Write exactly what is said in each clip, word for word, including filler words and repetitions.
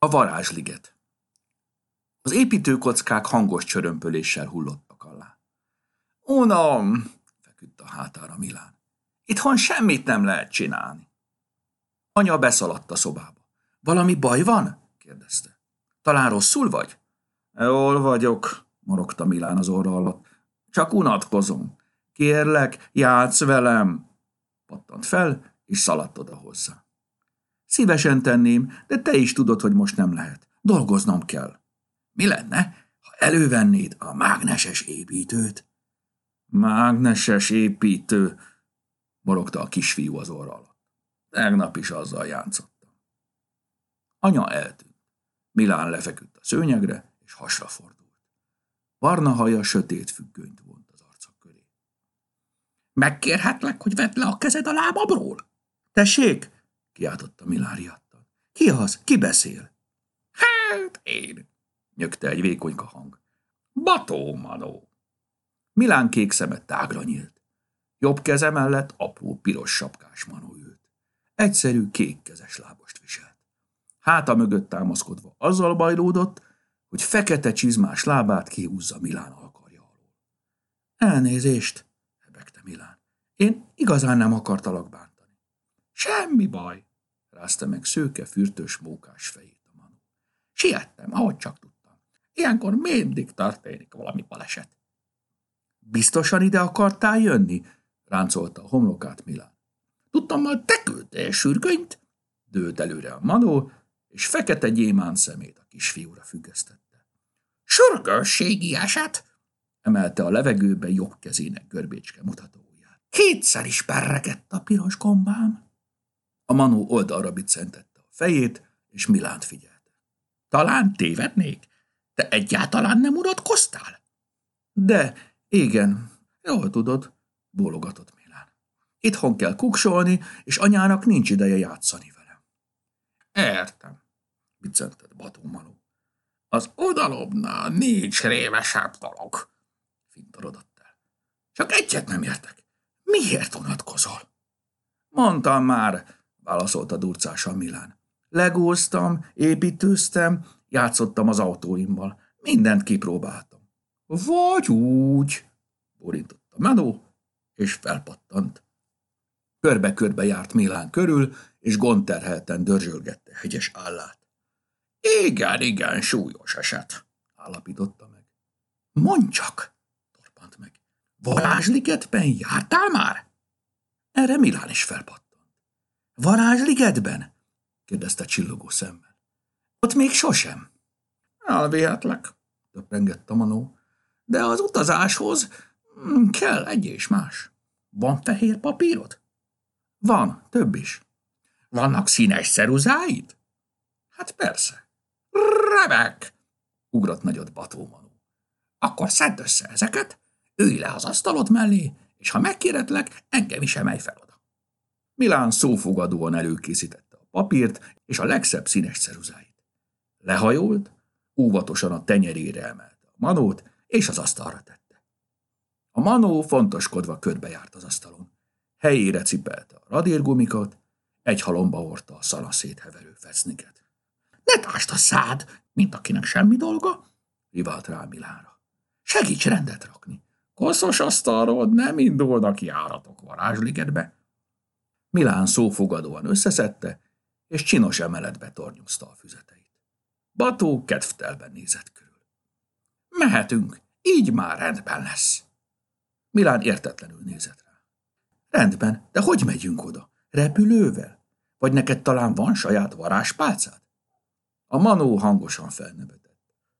A varázsliget. Az építőkockák hangos csörömpöléssel hullottak alá. Unom, feküdt a hátára Milán. Itthon semmit nem lehet csinálni. Anya beszaladt a szobába. Valami baj van? kérdezte. Talán rosszul vagy? Jól vagyok, morogta Milán az orra alatt. Csak unatkozom. Kérlek, játsz velem. Pattant fel, és szaladt oda hozzá. Szívesen tenném, de te is tudod, hogy most nem lehet. Dolgoznom kell. Mi lenne, ha elővennéd a mágneses építőt? Mágneses építő, morogta a kisfiú az orra alatt. Tegnap is azzal játszottam. Anya eltűnt. Milán lefeküdt a szőnyegre, és hasra fordult. Barna haja sötét függönyt vont az arca köré. Megkérhetlek, hogy vedd le a kezed a lábamról? Tessék! Kiáltotta Milán riadtan. Ki az? Ki beszél? Hát én, nyögte egy vékonyka hang. Bató Manó. Milán kék szeme tágra nyílt. Jobb keze mellett apró piros sapkás Manó ült. Egyszerű kékkezes lábast viselt. Háta mögött támaszkodva azzal bajlódott, hogy fekete csizmás lábát kihúzza Milán alkarja alól. Elnézést, hebegte Milán. Én igazán nem akartalak bántani. Semmi baj, rázta meg szőke, fürtös, mókás fejét a Manó. Siettem, ahogy csak tudtam. Ilyenkor mindig történik valami baleset. Biztosan ide akartál jönni? Ráncolta a homlokát Milán. Tudtam, majd te küldtél sürgönyt? Dőlt előre a Manó, és fekete gyémánt szemét a kisfiúra függesztette. Sürgősségi eset? Emelte a levegőbe jobb kezének görbécske mutatóját. Kétszer is perregett a piros gombám. A Manó oldalra biccentette a fejét, és Milánt figyelte. Talán tévednék? Te egyáltalán nem unatkoztál? De, igen, jól tudod, bólogatott Milán. Itthon kell kuksolni, és anyának nincs ideje játszani velem. Értem, biccentett Bató Manó. Az udalomnál nincs rémesebb dolog, fintorodott el. Csak egyet nem értek. Miért unatkozol? Mondtam már, válaszolta durcásan Milán. Legóztam, építőztem, játszottam az autóimmal. Mindent kipróbáltam. Vagy úgy, borintott a Manó, és felpattant. Körbe-körbe járt Milán körül, és gondterhelten dörzsölgette hegyes állát. Igen, igen, súlyos eset, állapította meg. Mondd csak, torpant meg. Varázsligetben jártál már? Erre Milán is felpattant. Varázsligetben? kérdezte csillogó szemmel. Ott még sosem. Elvihetlek, töprengett a Manó, de az utazáshoz kell egy és más. Van fehér papírod? Van, több is. Vannak színes ceruzáid? Hát persze. Remek! Ugrott nagyot Bató Manó. Akkor szedd össze ezeket, ülj le az asztalod mellé, és ha megkéretlek, engem is emelj fel oda. Milán szófogadóan előkészítette a papírt és a legszebb színes ceruzáit. Lehajolt, óvatosan a tenyerére emelte a Manót, és az asztalra tette. A Manó fontoskodva körbejárt az asztalon. Helyére cipelte a radírgumikat, egy halomba hordta a szanaszét heverő fecniket. Ne tásd a szád, mint akinek semmi dolga, rivált rá Milánra. Segíts rendet rakni. Koszos asztalról nem indulnak járatok Varázsligetbe. Milán szófogadóan összeszedte, és csinos emeletbe tornyozta a füzeteit. Bató kedvtelben nézett körül. Mehetünk, így már rendben lesz. Milán értetlenül nézett rá. Rendben, de hogy megyünk oda? Repülővel? Vagy neked talán van saját varázspálcád? A Manó hangosan felnevetett.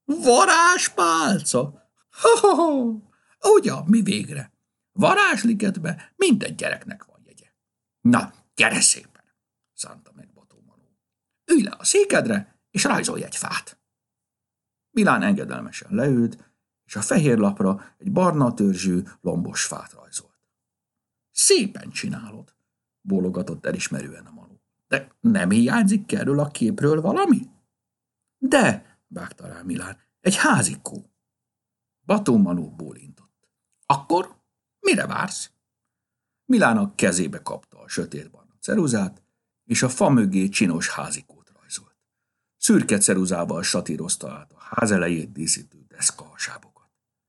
Varázspálca? Ha-ha-ha! Ugyan, mi végre? Varázsligetbe minden gyereknek van jegye. Na, gyere szépen, szánta meg Bató Manó. Ülj le a székedre, és rajzolj egy fát. Milán engedelmesen leült, és a fehér lapra egy barna törzsű, lombos fát rajzolt. Szépen csinálod, bólogatott elismerően a Manó. De nem hiányzik erről a képről valami? De, vágta rá Milán, egy házikó. Bató Manó bólintott. Akkor mire vársz? Milán a kezébe kapta a sötétbarna ceruzát, és a fa mögé csinos házikót rajzolt. Szürke ceruzával satírozta át a ház elejét díszítő deszkahasábokat.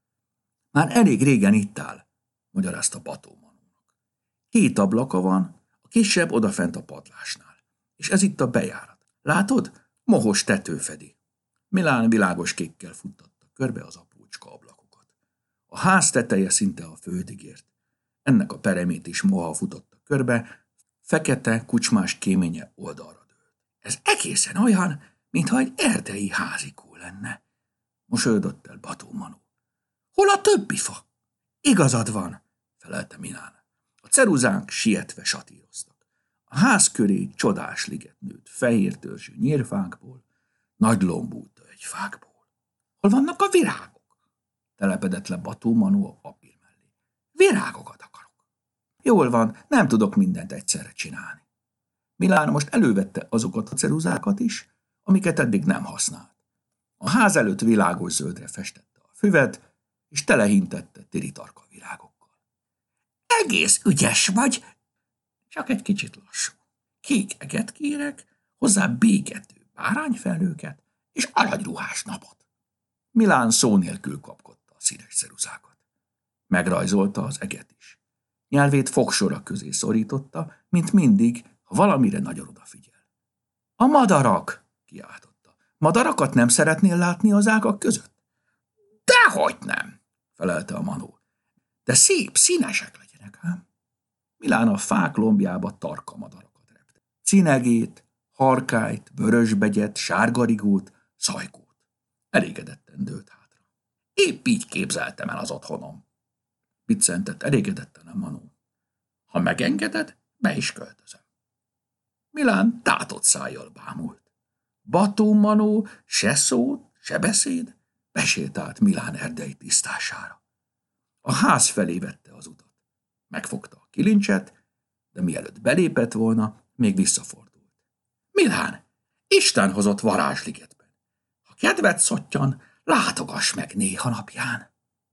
Már elég régen itt áll, magyarázta Bató Manónak. Két ablaka van, a kisebb odafent a padlásnál, és ez itt a bejárat. Látod? Mohos tető fedi. Milán világos kékkel futtatta körbe az aprócska ablakokat. A ház teteje szinte a földig ért. Ennek a peremét is moha futotta körbe, fekete, kucsmás kéménye oldalra dőlt. Ez egészen olyan, mintha egy erdei házikó lenne, mosolyodott el Bató Manó. Hol a többi fa? Igazad van, felelte Milán. A ceruzánk sietve satíroztak. A ház köré csodás liget nőtt fehér törzsű nyírfákból, nagy lombú tölgyfákból. Hol vannak a virágok? Telepedett le Bató Manó a papír mellé. Virágokat akarok. Jól van, nem tudok mindent egyszerre csinálni. Milán most elővette azokat a ceruzákat is, amiket eddig nem használt. A ház előtt világos zöldre festette a füvet, és telehintette tiritarka virágokkal. Egész ügyes vagy, csak egy kicsit lassú. Kék eget kérek, hozzá békető bárányfelhőket és aranyruhás napot. Milán szó nélkül kapkodta a színes ceruzákat. Megrajzolta az eget is. Nyelvét fogsorak közé szorította, mint mindig, ha valamire nagyon odafigyel. A madarak! Kiáltotta. Madarakat nem szeretnél látni az ágak között? Dehogy nem, felelte a Manó. De szép, színesek legyenek, ám. Milán a fák lombjába tarka madarakat repte. Cinegét, harkályt, vörösbegyet, sárgarigót, szajkót. Elégedetten dőlt hátra. Épp így képzeltem el az otthonom. Biccentett elégedetten a Manó. Ha megengeded, be is költözöm. Milán tátott szájjal bámult. Bató Manó se szót, se beszéd, besétált Milán erdei tisztására. A ház felé vette az utat. Megfogta a kilincset, de mielőtt belépett volna, még visszafordult. Milán, Isten hozott varázsligetben. Ha kedved szottyan, látogass meg néha napján.